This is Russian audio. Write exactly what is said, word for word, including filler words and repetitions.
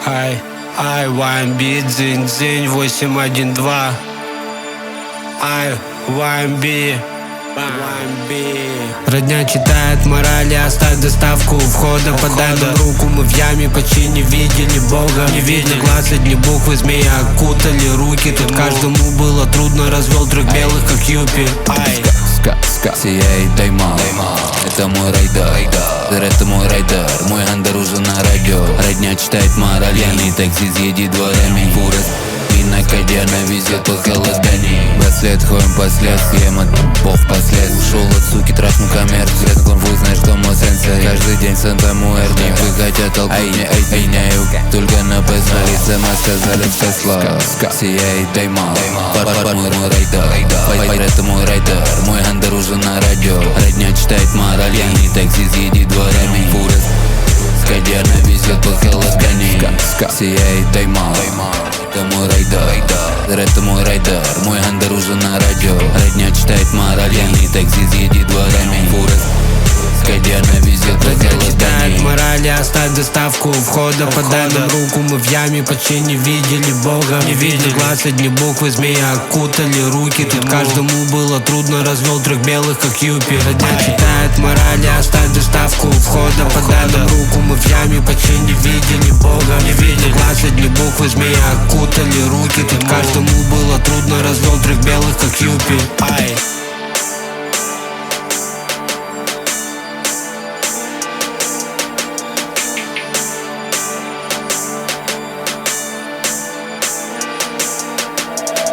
Ай, ай, вамби, дзынь-дзынь, восемь один два. Ай, вамби, вамби. Родня читает морали, оставь доставку у входа. Подай нам руку, мы в яме почти не видели Бога. Не видели глаз, одни буквы змеи окутали руки. Тут каждому было трудно, развел трех белых, как Юпи. Ай, ска, сияет тайма. Это мой райдер, это мой райдер. Мой андер уже на радио. Родня читает мораль, пьяный такси едет дворами. Фура и на кадяна везет по холодани. Браслет, ходим по следствиям, от бог послед. Ушел от суки, трахну коммерцию. Свет конфуз, знаешь, что мой сенсор. Каждый день Санта-Муэрни. Вы хотят толпу, мне айняю. Только на посмотрится, мы сказали все слова. Сияет тайма. Пар-пар, мой райдер. Файдер, это мой райдер. Мой андер уже на радио. Родня читает мораль, пьяный такси едет дворами. Фура кадяна везет по холодани. Сияет тайма. Это мой райдер, это мой райдер. Мой андер уже на радио. Родня читает мораль, пьяный такси едет дворами. Фура кадяна везет по холодани. читает морали, оставь доставку у входа. Подай нам руку, мы в яме почти не видели Бога. Не видели глаз, одни буквы змеи окутали руки. Тут каждому было трудно, развел трех белых, как Юпи. Родня читает морали, оставь доставку у входа. Подай нам руку, мы в яме почти не видели Бога. Не видели глаз, одни буквы змеи окутали руки. Тут каждому было трудно, развел трех белых, как Юпи.